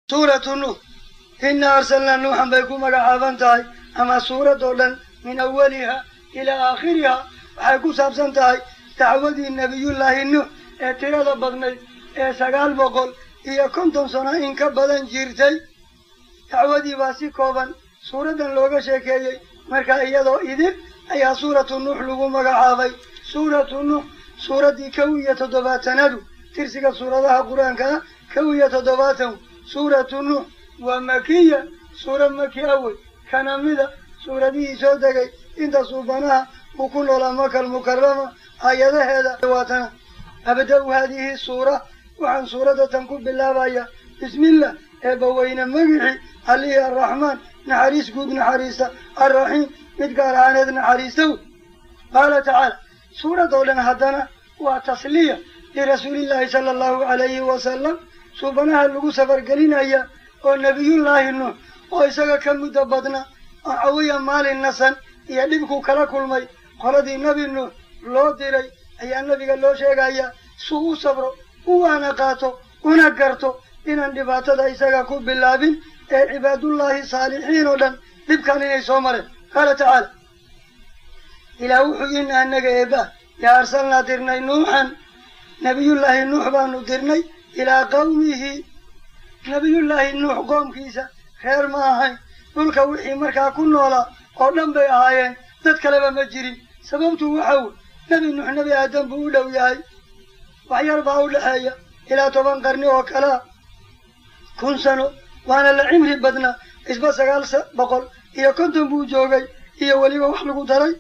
سورة النوح إنا أرسلنا نوحا بيكم مقعابانتاي أما سورة دولن من أولها إلى آخرها وحيكو سابسانتاي تعودي النبي الله النوح اعتراض بغني سقال بقول إيا كنتم سنة إنك بدن جيرتي تعودي باسي كوبا سورة لوغا شاكيي مركا إيادو إذن أي سورة النوح لغو مقعابي سورة النوح سورة دي كوية دباتنادو ترسك سورة لها قرآن كذا كوية دباتن سورة النوح ومكية سورة مكية أول كان مدى سورة دي سودكي إنت صوبناها وكل مكة المكرمة آيات هذا واتنا أبدأ هذه السورة وعن سورة تنكب بالله بايا بسم الله أبوين مقعي عليه الرحمن نحريس قد نحريسة الرحيم متقال عاند نحريسة قال تعالى سورة دولنا هدنا وتصلية لرسول الله صلى الله عليه وسلم صوبناها اللقو سفر قلنا إياه والنبي الله النوح وإساق كم مدبضنا عويا مال النسان يعلمكو كلاكل مي قردي النبي النوح لو ديري أي النبي قال له شيء قايا سوء صبره وانا قاتو ونقرتو إن اندباتا دا إساق كوب باللابين عباد الله صالحين ودن لبكانين يسومره قال تعالى إلى وحيين أنك إباه يا أرسلنا درني نوحا نبي الله النوح بانو درني إلى قومه نبي الله النوح قوم كيسا خير ما هاي قل كوحي مركا كنا ولا قولن بي آيين تتكلم مجرين سببته وحول نبي النوح نبي آدم بولا وياي وحيربعه لحايا إلى طبان قرني وكلا كن سنو وانا لعمري بدنا إسبا سقال بقول إيا كنتم بوجوغي إيا وليبا وحلقوا داري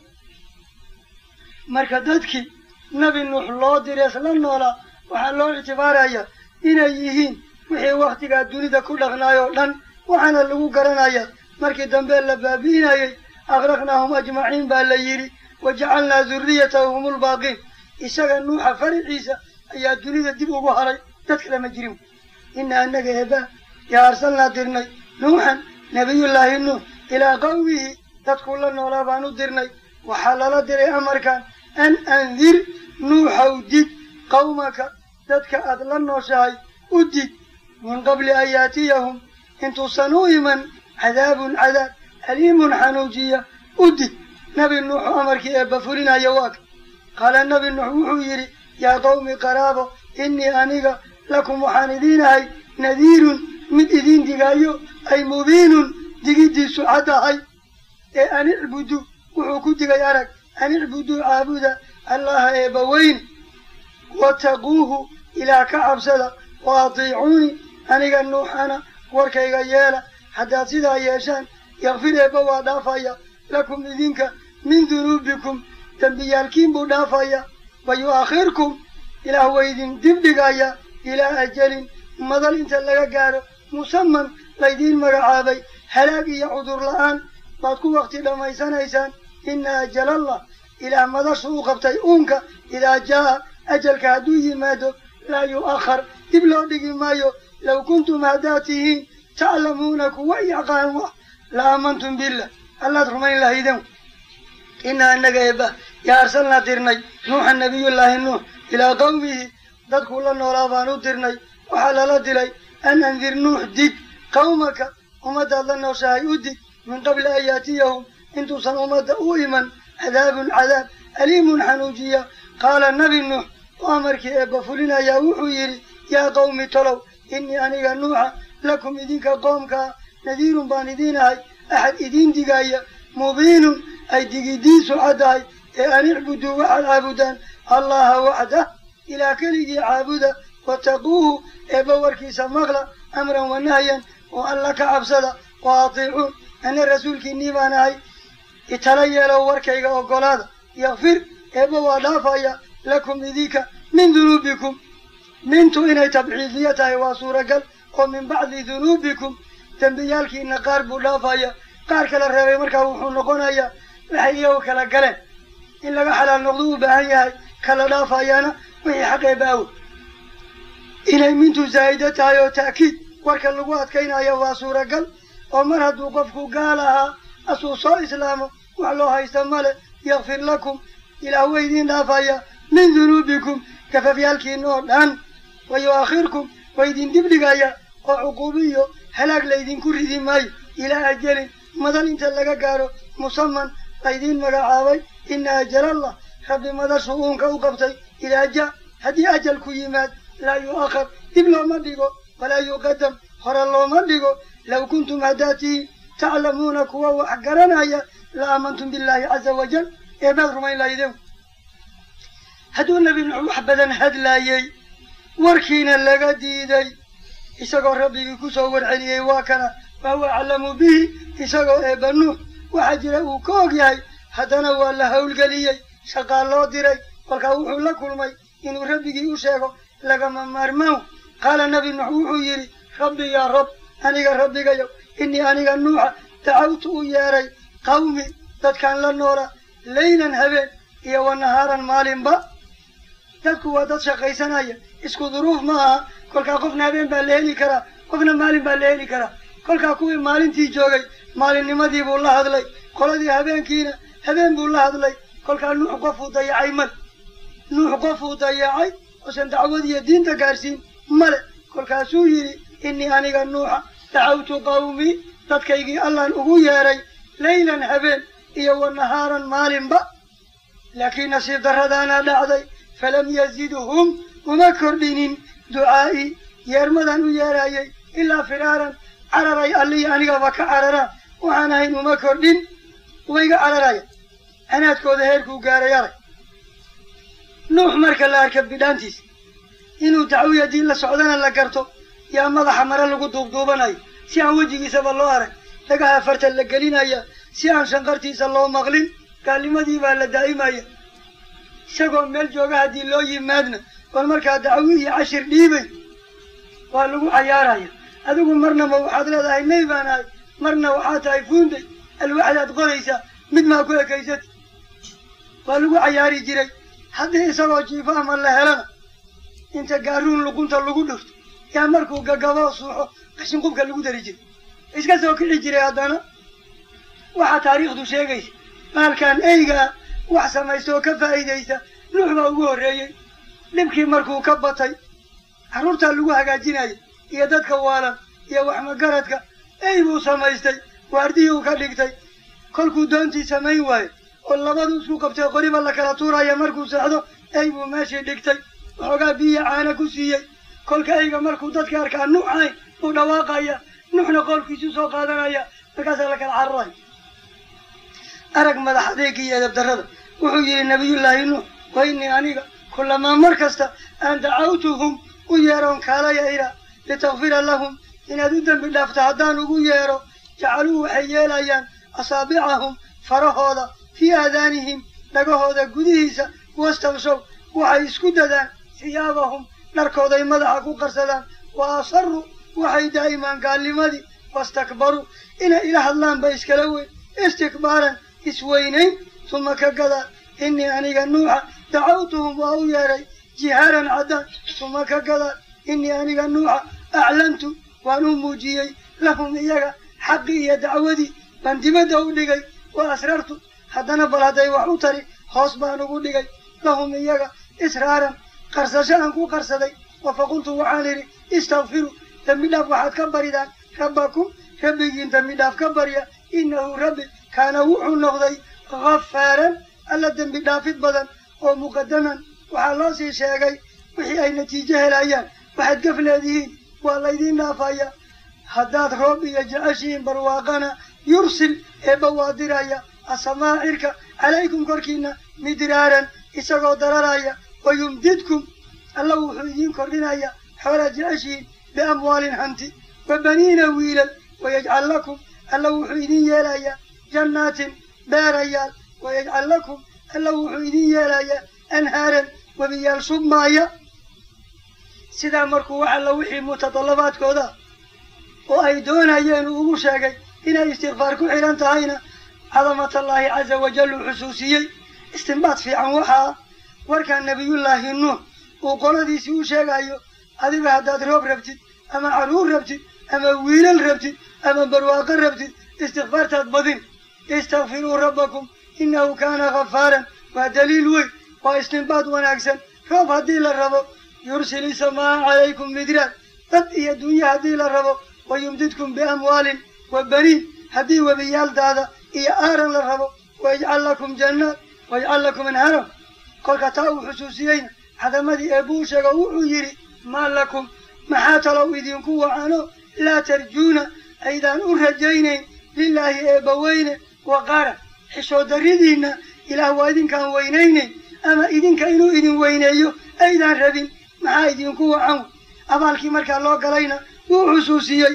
مركا دادكي نبي النوح الله ديريس لنا ولا وحلو اعتباريا إنا يهين وحي وقتك الدنيا كل أغنايو لن وحنا اللقو قرنايا مركي دنبال لبابينايا أغرقناهم أجمعين بالليري وجعلنا ذريتهم الباقين إساق النوح فرع عيسى أي الدنيا دبوا بحري تتكلم مجرم إنا أنك هبا يا أرسلنا درني نوحا نبي الله النوح إلى قومه تدخل لنا ولا بانو درني وحلال دري أمركان أن أنذر نوح ودد قومك تدك أدلن وشاي ودد من قبل أن يأتيهم إن تصنوا من عذاب أليم حنوجية ودد نبي النوح أمرك بفرنا يواك قال النبي النوح يري يا قوم قرابة إني أنيق لكم محاندين هاي نذير من إذين دقايو أي مبين دقيدي سعادة هاي أن اعبدوا وحكو دقايارك أن اعبدوا عابدا الله يبوين واتقوه إلى كعب سدا وأطيعوني أنيق النوح أنا وركيق يالا حتى سيدا يشان يغفر يبوا دافايا لكم إذنك من ذنوبكم تنبيالكين بدافايا ويؤخركم إلى ويدين دبدقايا إلى أجل مضل انت لغا قارو مسمى ليدين مرعابي هلاقي يعذر الآن باتكو وقت لما يسان إن أجل الله إلى مضى سوق بتيئونك إذا جاء أجلك هدوه مادو لا يؤخر تبلغ دقي مايو لو كنتم هداتهين تعلمونك وإيقان لآمنتم بالله الله ترمين الله إذن إنا أنك إبا يا أرسلنا ترني نوح النبي الله النوح إلى قومه تدخل النورابان ترني وحلال دلي أن أنذر نوح ديك قومك ومدى الله وشاهي أدك من قبل أن يأتيهم إنتو سنومد أوئما عذاب أليم حنوجية قال النبي النوح وأمرك إبا فلنا يا وحيري يا قوم تلو إني أنيق النوح لكم إذنك قومك نذير باندين أحد إذين دقايا مبين أي دقيدين سعداي أن اعبدوا وعلى عبدان الله وحده إلى كله عابدا واتقوه إبوركي سمغلا أمرا ونهيا وأن لك عبسدا وأطيعون أن الرسول كنيبان هاي إتليا لو وركيك وقلادا يغفر إبوا دافايا لكم إذيك من ذنوبكم منتو إني تبعيذيتها وصورة قل ومن بعد ذنوبكم تنبيالك إن قاربو دافايا قارك الرغي مركا وحون نقونايا لحيو كلا قلن إن لك حلال نقضوه بهايا كلا دافايانا وهي حقي باو إني منتو زايدتها وتأكيد وركا اللقوات كينا يواسورة قل ومرهد وقفكو قالها أسوصو إسلامه وعلوها يستمال يغفر لكم إلى ويدين دافايا من ذنوبكم كففيالك النور الآن ويؤخركم ويدين دبلغايا وعقوبيه هلاك ليدين كردي ماي إلى أجل مدن انت لغا قارو مصمم ليدين مقعاوي إن أجل الله رب مدى شؤونك وقبتي إلى أجل هدي أجل كيمات لا يؤخر إبلا مدقو ولا يقدم خر الله مدقو لو كنتم هداتي تعلمون كوا وحقرنا لآمنتم بالله عز وجل إباد رمي الله يدو هدو النبي نوح بدن هد لايي وركينا لغا ديدي إساقو ربي كسو ورعني واكنا فهو أعلم به إساقو إبنوح وحجره كوغياي هدنا والله القليي شقال الله ديري وكاوحو لكل مي إنو ربي يوشيكو لغا ممارمو قال النبي نوح يري ربي يا رب أنيقا ربي يو إني أنيقا نوح دعوت ياري قومي دادكان لنورا ليلا هبين إيا ونهارا مالين با دادكو وداد شقيسانايا اسكو ظروف معها كلكا قفنا هبين بالليلي كرا قفنا مالين بالليلي كرا كلكا كوي مالين تي جوغي مالين نمدي بولله هدلي قولدي هبين كينا هبين بولله هدلي كلكا نوح قفو ضيعي مل نوح قفو ضيعي وسن دعودي الدين تقارسين مل كلكا سويري إني أنيقا نوح دعوت قومي dadkaygii allaan ugu yeeray leylan habeen iyo wanahaaran maalinba laakiin nasiib darradaana dhacday falam yazidhum uma kordhinin ducaa'ii yeermadan u yeerayay ilaa firaaran cararay allihii anigaba ka cararaan waxaan ahayn uma kordhin wayga cararaya anaadkooda heerkuu gaaray arag nuux marka la arka bidhaantiisa inuu dacwiya diin la socdana la garto yaa madaxa mare lagu duubduubanayo si aan wejigiisaba loo arag dhagaha farta la gelinaya si aan shanqartiisa loo maqlin kaalimadii baa la daa'imaya isagoo meel jooga haddii loo yimaadna bal markaa dacwi iyo cashir dhiibay waa lagu cayaaraya adigu marnaba waxaad leedahay ney baan ahay marna waxaad tahay fuunday alwaxdaad qoraysaa mid maa ku ekaysati waa lagu cayaari jiray haddii isagoo jiifo ama la helana inta gaaruun luqunta lagu dhufto yaa markuu gagaboo suuxo qashin qubka lagu dari jiray iska soo kici jiray haddana waxaa taariikhdu sheegaysa maalkan eygaa wax samaysta oo ka faa'iidaysa nuux baa ugu horreeyey dhibkii markuu ka batay carruurtaa lagu hagaajinaya iyo dadka waalan iyo waxmagaradka ey buu samaystay waardihii uu ka dhigtay kolkuu doontii samayn waayo oo labadu isku qabtay qoriba la kala tuuraya markuu socdo ey buu meeshii dhigtay waxoogaa biyo caana ku siiyey kolka eyga markuu dadka arkaa nuux ayn uu dhawaaqaya nuuxna qolkiisu soo qaadanaya markaasaa la kala cararaya arag madax adeegii iyo edab darrada wuxuu yidhi nabiyullaahi nuux wa innii aniga kulamaa mar kasta aan dacawtuhum u yeeroon kaalaya ila litakfira lahum inaad u dembi dhaafto haddaan ugu yeero jacaluu waxay yeelayaan asaabicahum farahooda fii aadaanihim dhagahooda gudihiisa wastakshow waxay isku dadaan siyaabahum dharkooday madaxa ku qarsadaan wa asaruu waxay daa'imaan gaalnimadii wastakbaruu inay ila hadlaan ba iskala weyn istikbaaran isweynayn tuma ka gadaa innii aniga nuuxa dacawtuhum waa u yeeray jihaaran caddaan tuma ka gadaa innii aniga nuuxa aclantu waan u muujiyey lahum iyaga xaqii iyo dacwadii baan dibadda u dhigay wa asrartu haddana bal hadday wax u tari hoos baan ugu dhigay lahum iyaga israaran qarsasho aan ku qarsaday wafaqultu waxaan idhi istakfiruu dembi dhaaf waxaad ka baridaan rabbakum rabbigiin dembi dhaaf ka barya innahu rabbi kaana wuxuu noqday gafaaran alla dembi dhaafid badan oo muqadaman waxaa loo sii sheegay wixii ay natiijo helayaan waxaad gaf leedihiin waa laydiin dhaafaya haddaad roob iyo jeceshihiin barwaaqana yursil eebba waa diraya asamaa cirka calaykum korkiina midraaran isagoo dararaya wayumdidkum alla wuxuu idiin kordhinaya xoolaad jeceshihiin biamwaalin hanti wabaniina wiilal wayajcal lakum alla wuxuu idin yeelayaa jannaatin beerayaal wayajcal lakum alla wuxuu idin yeelayaa anhaaran webiyaal submaaya sidaa markuu wax alla wixii mutadallabaadkooda oo ay doonayeen uu ugu sheegay inay istikfaar ku xidhan tahayna cadamatallaahi caza wajal uu xusuusiyey istinbaad fiican waxaa warkaa nebiyullaahi nuux uu qoladiisii u sheegayo adiga haddaad roob rabtid ama carruur rabtid ama wiilal rabtid ama barwaaqo rabtid istikfaartaad badin istakfiruu rabbakum innahu kaana gafaaran waa daliil weyn waa istinbaad wanaagsan roob haddii la rabo yursili samaa calaykum midraad dad iyo dunya haddii la rabo wayumdidkum biamwaalin wa baniin haddii webiyaaldaada iyo aaran la rabo wayajcal lakum jannaat wayajcal lakum anhaaran kolka taa uu xusuusiyeyna cadamadii eebbuu sheego wuxuu yidhi maa lakum maxaa talow idinku wacano laa tarjuuna aydaan u rajaynayn lilaahi eebbaweyne waqaara xishoo darridiinna ilaah waa idinkaan weynaynayn ama idinka inuu idin weyneeyo aydaan rabin maxaa idinku wacan abaalkii markaa loo galayna wuu xusuusiyey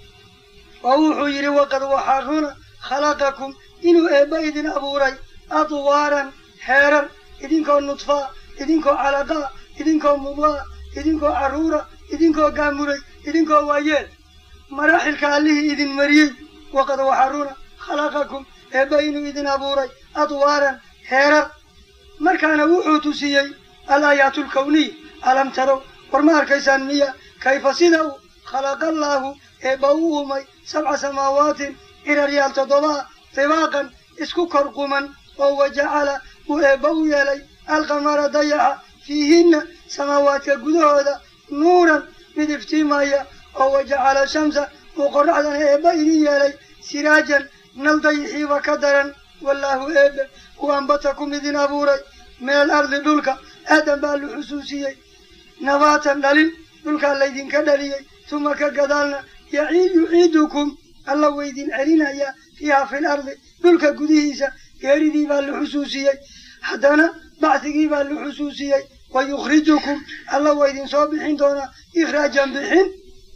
oo wuxuu yidhi waqad waxaa runa khalaqakum inuu eebba idin abuuray adwaaran heerar idinkoo nudfaa idinkoo calaqaa idinkoo mudlaa idinkoo carruura idinkoo gaamuray idinkoo waayeel maraaxilka allihii idin mariyey waqad waxaa runa khalaqakum eebba inuu idin abuuray adwaaran heerar markaana wuxuu tusiyey alaayaatu lkawniya alam tarow war ma arkaysaan miya kayfa sida uu khalaqallaahu eebba u uumay 7 samaawaatin ciraryaal 7 tibaaqan isku kor quman oo wajacala uu eebba u yeelay alqamara dayaxa fiihinna samaawaadka gudahooda nuuran mid iftiimaya oo wajacala shamsa uu qorraxdana eebba idin yeelay siraajan nal dayixiiba ka daran wallaahu eebbe uu ambatakum idin abuuray min alardi dhulka aadan baa la xusuusiyey nabaatan dhalin dhulkaa laydinka dhaliyey tuma ka gadaalna yuciidukum alla waydin celinaya fiiha fi lardi dhulka gudihiisa geeridii baa la xusuusiyey haddana bacdigii baa la xusuusiyey wayukhrijukum alla waydin soo bixin doonaa ikhraajan bixin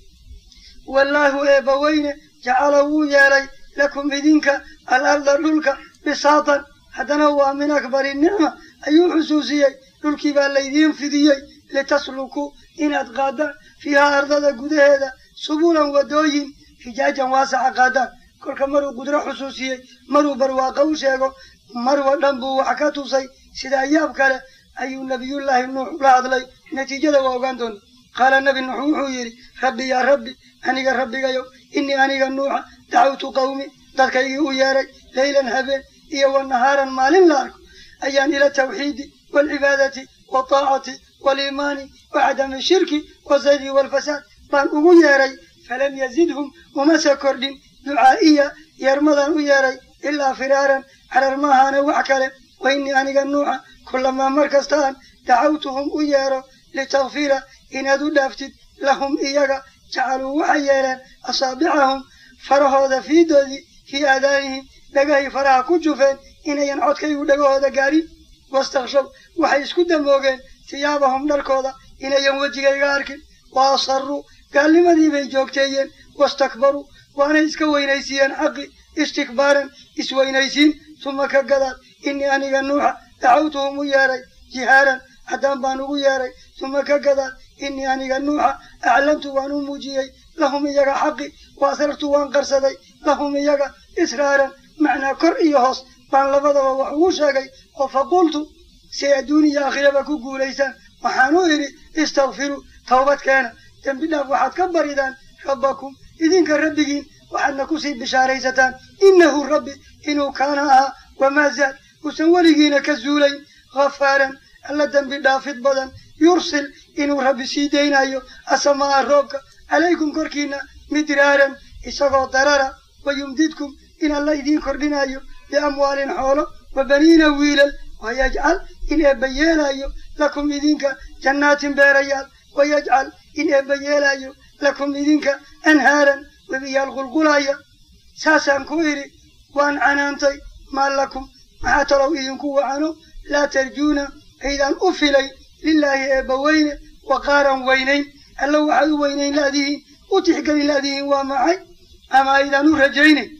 wallaahu eebbaweyne jacala wuu yeelay lakum idinka alarda dhulka bisaatan haddana waa min akbari nicma ayuu xusuusiyey dhulkii baa laydiin fidiyey litaslukuu inaad qaadaan fiihaa ardada gudaheeda subulan wadooyin fijaajan waasaca qaadaan kolka maruu qudro xusuusiyey maruu barwaaqo u sheego marwa dhan buu wax ka tusay sidaa yaab kale ayuu nabiyullaahi nuux ula hadlay natiijada waa ogaan doona qaala nebi nuux wuxuu yidhi rabbi yaa rabbi aniga rabbigayow innii aniga nuuxa dacawtu qawmi dadkaygii u yeeray leylan habeen iyo wanahaaran maalin la arko ayaan ila tawxiidi waalcibaadati wataacati waliimaani wacadami shirki wazaydi waalfasaad baan ugu yeeray falam yazidhum umase kordhin ducaa'iya yeermadaan u yeeray ilaa firaaran carar maahaane wax kale wa innii aniga nuuxa kulamaa mar kasta aan dacawtuhum u yeero litakfira inaad u dhaaftid lahum iyaga jacaluu waxay yeeleen asaabicahum farahooda fiidoodii fii aadaanihim dhagahay faraha ku jufeen inayan codkaygu dhagahooda gaarin wastakshaw waxay isku damoogeen siyaabahum dharkooda inayan wejigayga arkin wa asaruu gaalnimadii bay joogteeyeen wastakbaruu waanay iska weynaysiiyeen xaqi istikbaaran isweynaysiin tuma ka gadaal innii aniga nuuxa dacawtuhum u yeeray jihaaran haddaan baan ugu yeeray tuma ka gadaal innii aniga nuuxa aclamtu waan u muujiyey lahum iyaga xaqi wa asrartu waan qarsaday lahum iyaga israaran macnaa kor iyo hoos baan labadaba wax ugu sheegay oo faqultu si adduun iyo aakhiraba ku guulaysaan waxaan u idhi istakfiruu tawbad keena dembi dhaaf waxaad ka baridaan rabbakum idinka rabbigiin waxaadna kusii bishaaraysataan innahu rabbi inuu kaana ahaa wamaa zaad uusan weligiina ka zuulayn khafaaran alla dembi dhaafid badan yursil inuu rabbi sii daynayo asamaa roobka calaykum korkiina midraaran isagoo darara wayumdidkum in alla idiin kordhinayo biamwaalin xoolo wa baniina wiilal wayajcal in eebba yeelayo lakum idinka jannaatin beerayaal wayajcal in eebba yeelayo lakum idinka anhaaran webiyaal qulqulaya saasaan ku idhi waan canaantay maa lakum maxaa talow idinku wacano laa tarjuuna aydaan u filay lilaahi eebba weyne waqaaran weynayn alla waxay u weynayn la'dihiin u tixgelin la'dihiin waa maxay ama aydaan u rajaynayn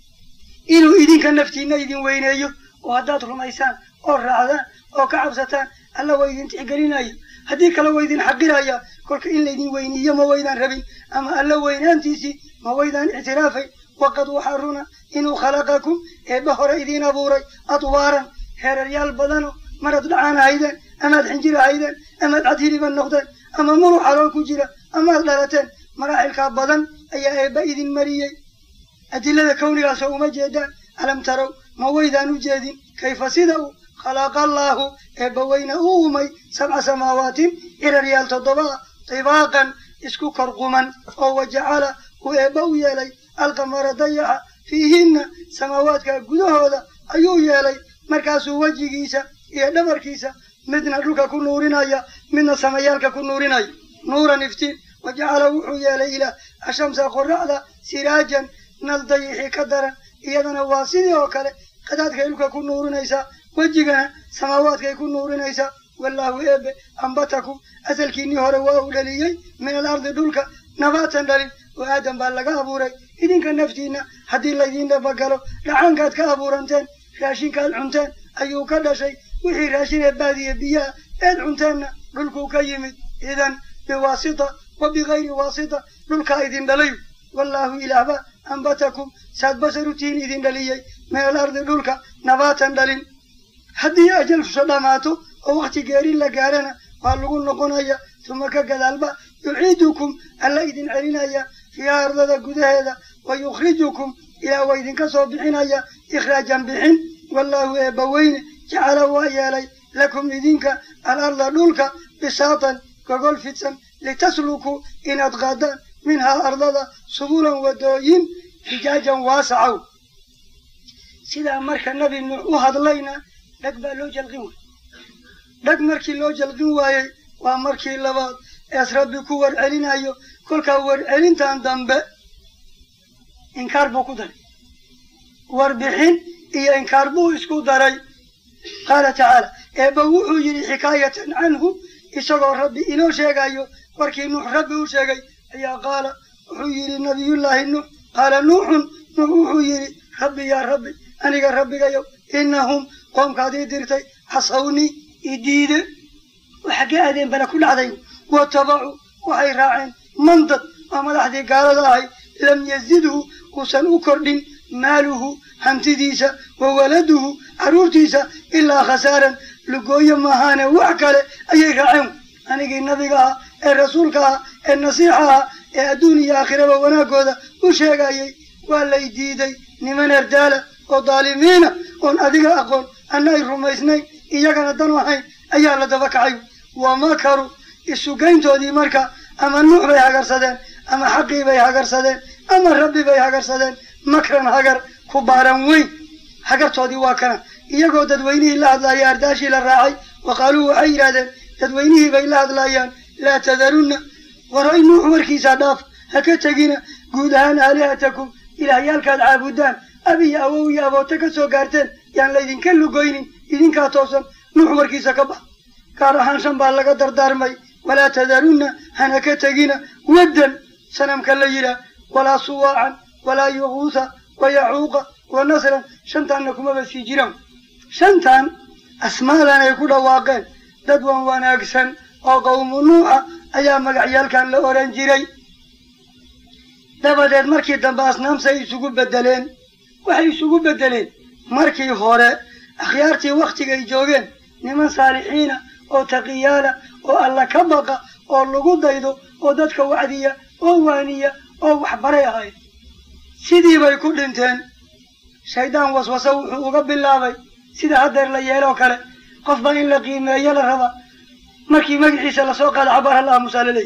inuu idinka naftiinna idin weyneeyo oo haddaad rumaysaan oo raacdaan oo ka cabsataan alla waa idin tixgelinaya haddii kale waa idin xaqiraya kolka in laydin weyniiyo ma waydaan rabin ama alla weynaantiisii ma waydaan ictiraafay waqad waxaa runa inuu khalaqakum eebba hore idiin abuuray adwaaran heeraryaal badano marad dhacaan ahaydeen amaad xinjir ahaydeen amaad cad hiliban noqdeen ama murux xalool ku jira amaad dhalateen maraaxilkaa badan ayaa eebba idin mariyey adilada kawnigaasoo uma jeedaan alam tarow ma waydaan u jeedin kayfa sida uu khalaqallaahu eebba weyna u uumay 7 samaawaatin ciraryaal 7 tibaaqan اسكو كرقما أو وجعل وإبو يلي القمر ضيحة فيهن سماواتك قدوه هذا أيو يلي مركاسو وجيكيسا إيه دمركيسا مدنا لك كن نورنا من سميالك كن نورنا نورا نفتين وجعل وحو يلي إلى الشمس قرعة سراجا نلضيح كدرا إيضا واسيني وكالي قداتك لك كن نورنا وجيكنا سماواتك يكون نورنا والله إب أنبتكم أسلكيني هروا لليي من الأرض دولك نباتا دليل وآدم بالله أبوري إذن كان نفتينا حدي الذين دفقلوا لعنكات كأبورانتين راشين كالعنتين أيو كل شيء وحي راشين البادية بيا العنتين دولكو كيمد إذن بواسطة وبغير واسطة دولك إذن دليل والله إله أنبتكم ساد بسرتين إذن دليي من الأرض دولك نباتا دليل حدي أجل صداماته ووقت قارين لقارنا قالوا نقول ثم كقدالبا يعيدكم ألا إذن علينا في أرض هذا ويخرجكم إلى وإذن كصوبحين إخراجا بحين والله يبوين جعل ويالي لكم إذنك الأرض دولك بساطا كقول فتسا لتسلكوا إن أتغادا منها أرض سبولا ودوين حجاجا واسعوا سيدا مركا النبي وهذا لينا لقبا لوجا الغوة لك مركي لوجا الغواي ومركي اللباد أسرب كور علينا أيو كل كور علين تندم إنكار بقدر وربحين إيه إنكار بو إسكو داري قال تعالى إبوحو يري حكاية عنه إسقى ربي إنو شيغايو وركي نوح ربي وشيغاي يا قال يري نبي الله نوح قال نوح يري ربي يا ربي أنا ربي يو إنهم قوم كادي درتي حصوني إديد وحكي أدين بنا كل عدين واتبعوا وحي راعين منضد وما لحدي قال الله لم يزده وسن أكردين ماله هنتديسا وولده عرورتيسا إلا خسارا لقويا مهانا وعكالي أي راعين أنا قي النبي الرسول النصيحة الدنيا آخرة وناقوذا وشيقايي ولا يديدي نمن اردالة وظالمين وان أذيك أقول أنا الرميسنين إياكنا دنوحين أيها لدفكعيو ومكروا السوقين تودي مركا أما النوح بي هاقر سدين أما حقي بي هاقر سدين أما ربي بي هاقر سدين مكرا هاقر كبارا وين هاقر تودي واكنا إياكو تدوينيه الله أدلايا أرداشي للراعي وقالوا عيرادا تدوينيه بي الله أدلايا لا تذرون ورأي نوح وركيسا داف هكتاقين قودهان آلهتكم إلى يالك العابدان أبي أووي أبو تكسو قارتين يعني لإذن كلو قوينين إذن كاتوسا نوح وركيسا كبا كارحان شنبال لك دردار مي ولا تذرون هنكتاقين ودا سنم كالليلة ولا صواعا ولا يغوث ويعوق ونصرا شنتان لكم بسي جيران شنتان أسماء لنا يكون واقعين ددوان وناقسا أو قوم نوح أيام مقعيال كان لأوران جيري dabadeed markii dambe asnaamsa ay isugu bedeleen waxay isugu bedeleen markii hore akhyaartii waqtigay joogeen niman saalixiina oo taqiyaala oo alla ka baqa oo lagu daydo oo dadka wacdiya oo waaniya oo wax baray ahayd sidii bay ku dhinteen shaydaan waswasa wuxuu uga bilaabay sida hadeer la yeelo kale qofba in la qiimeeyo la raba markii magaciisa la soo qaado xabaar Allah musallay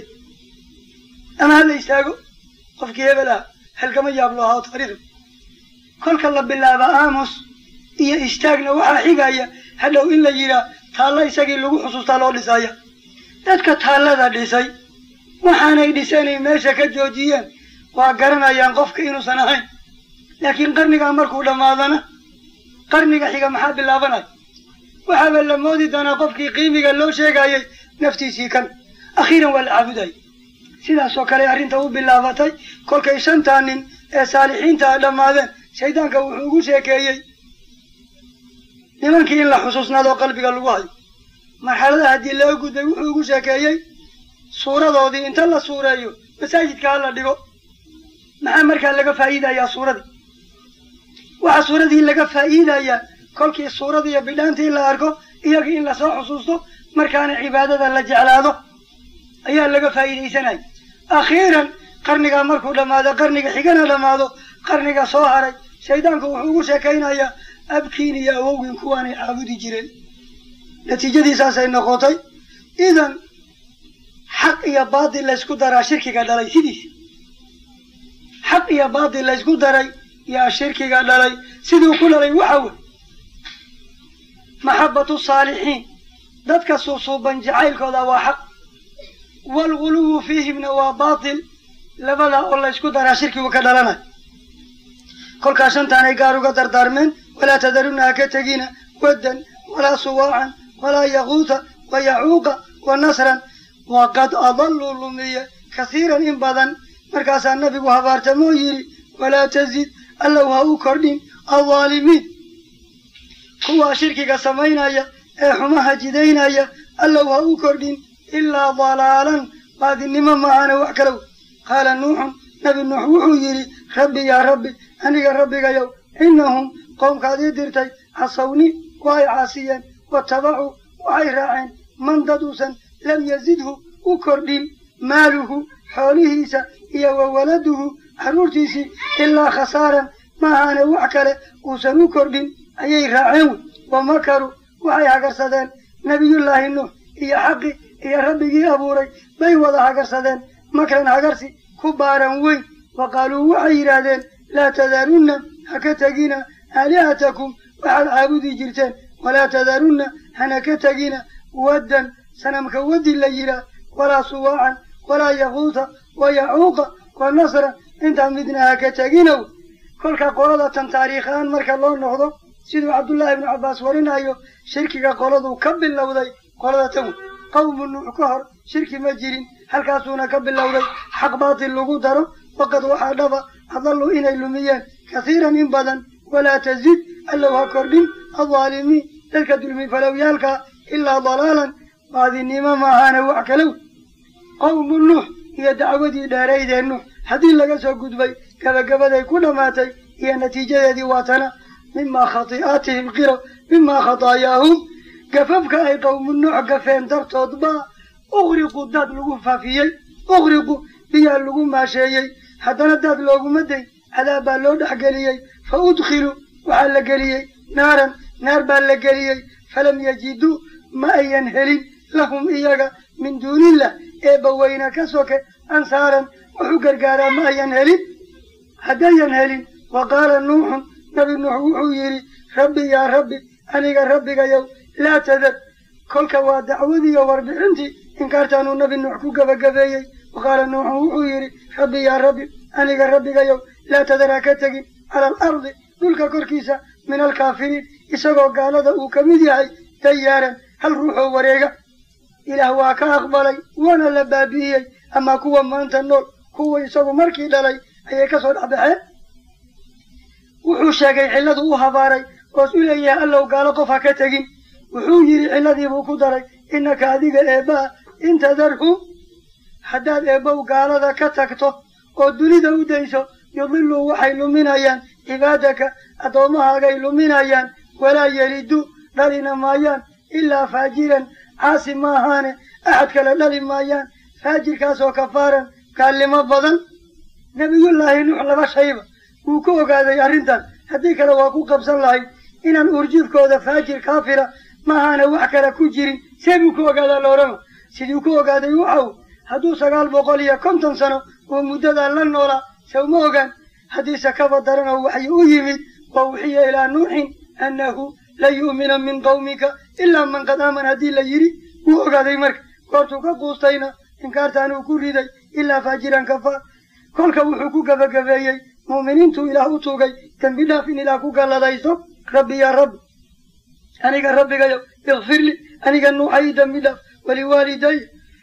ama hal istaago قف كيبلا هل كما يابلوها طريق كل كلا بالله بآموس إيه اشتاقنا وحاحقايا هلو إلا جيرا تالا يساقي لغو حصوص تالو لسايا تاتك تالا ذا لساي وحانا يدساني ماشا كجوجيا وقرنا ينقفك إنو سنحين لكن قرنك أمركو لماذانا قرنك حقا محاب الله بناي وحابا لمودي دانا قفك قيمك اللو شاقايا نفتي سيكا أخيرا والعبداي sidaas oo kale arrinta u bilaabatay kolkay shantan nin ee saalixiinta dhamaadeen shaydaanka wuxuu ugu sheekeeyey nimankii in la xusuusnaado qalbiga lagu hayo marxalada haddii loo gudbay wuxuu ugu sheekeeyey suuradoodii inta la suureeyo masaajidka ha la dhigo maxaa markaa laga faa'iidayaa suuradii waxaa suuradii laga faa'iidayaa kolkii suuradii iyo bidhaantii la arko iyagii in lasoo xusuusto markaana cibaadada la jeclaado ayaa laga faa'iidaysanay akhiiran qarniga markuu dhamaado qarniga xigana dhamaado qarniga soo haray shaydaanku wuxuu ugu sheekaynayaa abkiin iyo awowgiin kuwaanay caabudi jireen natiijadiisaasay noqotay idan xaq iyo baadil la isku daraa shirkiga dhalay sidiis xaq iyo baadil la isku daray yaa shirkiga dhalay siduu ku dhalay waxa wey maxabbatu saalixiin dadka suusuuban jacaylkooda waa xaq waalguluwu fiihimna waa baatil labadaa oo la isku daraa shirkigu ka dhalanay kolkaa shantaanay gaar uga dardaarmeen walaa tadarunna ha ka tegina waddan walaa suwaacan walaa yaquuta wa yacuuqa wa nasran waqad adalluu lumiye kasiiran in badan markaasaa nabigu habaartamoo yidhi walaa tazid allow ha u kordhin aldaalimiin kuwaa shirkiga samaynaya ee xumaha jidaynaya allow ha u kordhin ilaa dalaalan baadinimo maahana wax kalow qaala nuuxun nabi nuux wuxuu yidhi rabbi yaa rabbi aniga rabbigayow innahum qoomkaad ii dirtay casawni waa ay caasiyeen watabacuu waxay raaceen man dad uusan lam yazidhu u kordhin maaluhu xoolihiisa iyo wa waladuhu carruurtiisii ilaa khasaaran maahaane wax kale uusan u kordhin ayay raaceen wey wa makaruu waxay hagarsadeen nebiyullaahi nuux iyo xaqi iyo rabbigii abuuray bay wada hagarsadeen makran hagarsi ku baaran weyn wa qaaluu waxay yidhaahdeen laa tadarunna ha ka tegina aalihatakum waxaad caabudi jirteen walaa tadarunna hana ka tegina waddan sanamka waddi la yidhaah walaa suwaacan walaa yaquuta wa yacuuqa wa nasra intaa midna ha ka teginow kolka qolada tan taariikhaan marka loo noqdo siduu cabdullaahi ibnu cabbaas warinayo shirkiga qoladuu ka bilowday qolada tan wey qawmu nuux ka hor shirki ma jirin halkaasuuna ka bilowday xaq baatil lagu daro waqad waxaa dhaba adallu inay lumiyeen kasiiran in badan walaa tazid allow ha kordhin aldaalimiin dadka dulmi falowyaalkaa ilaa dalaalan baadinimo maahaana wax kalow qawmu nuux iyo dacwadii dheeraydee nuux haddii laga soo gudbay gabagabaday ku dhammaatay iyo natiijadeedii waatana mimaa khati'aatihim qiro mimaa khataayaahum gafafka ay qawmu nuux gafeen dartood baa uqriqu daad lagu faafiyey uqriqu biyaa lagu maasheeyey haddana daad looguma dayn cadaab baa loo dhexgeliyey fa udkhiluu waxaa la geliyey naaran naar baa la geliyey falam yajiduu ma ayan helin lahum iyaga min duunillah eebbaweyna ka soke ansaaran wuxuu gargaaraa ma ayan helin haddayan helin wa qaala nuuxun nabi nuux wuxuu yidhi rabbi yaa rabbi aniga rabbigayow laa tadar kolka waa dacwadiiyo warbixintii inkaartaanuu nabi nuux ku gabagabeeyey wa qaala nuuxun wuxuu yidhi rabbi yaa rabbi aniga rabbigayow laa tadar ha ka tegin cala alardi dhulka korkiisa min alkaafiriin isagoo gaalada uu ka mid yahay dayaaran hal ruuxoo wareega ilaah waa ka aqbalay waana la baabi'iyey amaa kuwa maanta nool kuwa isagu markii dhalay ayay ka soo dhexbaxeen wuxuu sheegay cilladu u habaaray oos u leeyahay allow gaalo qof ha ka tegin wuxuu yidhi cilladiibuu ku daray innaka adiga eebbaha in tadarhum haddaad eebbow gaalada ka tagto oo dunida u dayso yudiluu waxay luminayaan cibaadaka addoommahagay luminayaan walaa yeliduu dhalina maayaan ilaa faajiran caasi maahaane axad kale dhali maayaan faajirkaasoo kafaaran gaalnimo badan nebiyullaahi nuux laba shayba wuu ku ogaaday arrintan haddii kale waa ku qabsan lahayd inaan uurjiifkooda faajir kaafira maahaana wax kale ku jirin see buu ku ogaadaa loorama siduu ku ogaaday waxaw hadduu 950 sano oo muddadaa la noolaa sawma ogaan haddiise kaba daran oo waxyi u yimid wa uxiya ilaa nuuxin annahu la yu'mina min qawmika ilaa man qad aaman haddii la yidhi wuu ogaaday marka goortuu ka quustayna inkaartaan uu ku riday ilaa faajiran kafaar kolka wuxuu ku gabagabeeyey mu'miniintuu ilaah u tuugay dembi dhaaf in ilaah ku galladayso rabbi yaa rabbi aniga rabbigayow ikfirli aniga nuuxay dembi dhaaf waliwaaliday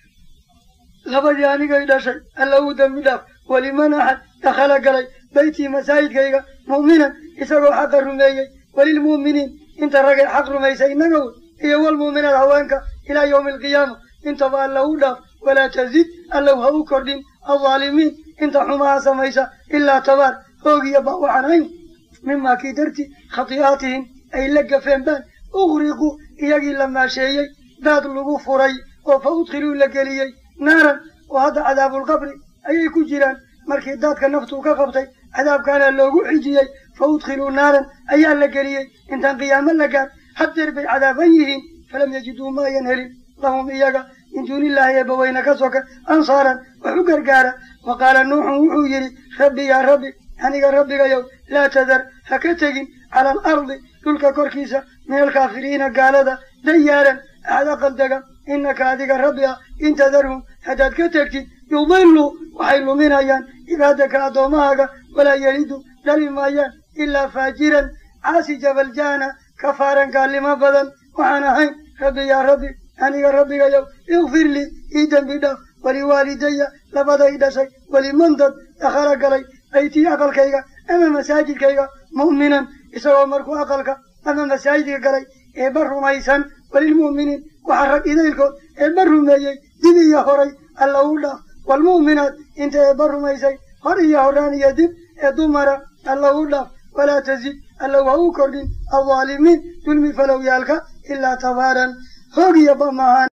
labadii anigay dhashay alla uu dembi dhaaf waliman axad dakhala galay beytii masaajidkayga mu'minan isagoo xaqa rumeeyey walilmu'miniin inta ragay xaq rumaysay innaga wey iyo walmu'minaad haweenka ilaa yawmi alqiyaama intaba alla u dhaaf walaa tazid allow ha u kordhin aldaalimiin inta xumaha samaysa ilaa tabaar hoogiya ba waxaan hayn mimaa kii darti khati'aatihim ay la gafeen baan uqriqu iyagii la maasheeyey daad lagu furay oo fa udkhiluu la geliyey naaran oo hadda cadaabulqabri ayay ku jiraan markii daadka naftuu ka qabtay cadaabkaana loogu xijiyey fa udkhiluu naaran ayaa la geliyey intaan qiyaamo la gaar haddeer bay cadaaban yihiin falam yajiduu ma ayan helin lahum iyaga min duuni illaahi eebbaweyne ka soka ansaaran wax u gargaara wa qaala nuuxun wuxuu yidhi rabbi yaa rabbi aniga rabbigayow laa tadar ha ka tegin cala alardi dhulka korkiisa min alkaafiriina gaalada dayaaran axad aqal dega innaka adiga rabbi ah in tadarhum haddaad ka tegtid yudilu waxay luminayaan cibaadaka addoommahaaga walaa yelidu dhali maayaan ilaa faajiran caasi jabaljaana kafaaran gaalnimo badan waxaan ahayn rabbi yaa rabbi aniga rabbigayow ikfir lii ii dembi dhaaf waliwaalidaya labaday dhashay waliman dad dakhala galay baytii aqalkayga ama masaajidkayga mu'minan isagoo markuu aqalka ama masaajidka galay eebba rumaysan walilmu'miniin waxa rag idaylkood eebba rumeeyey dib iyo horay alla u dhaaf waalmu'minaat inta eebba rumaysay hor iyo horaan iyo dib ee dumara alla u dhaaf walaa tazid alla waa u kordhin aldaalimiin dulmi falowyaalka ilaa tabaaran hoog iyo bamahaan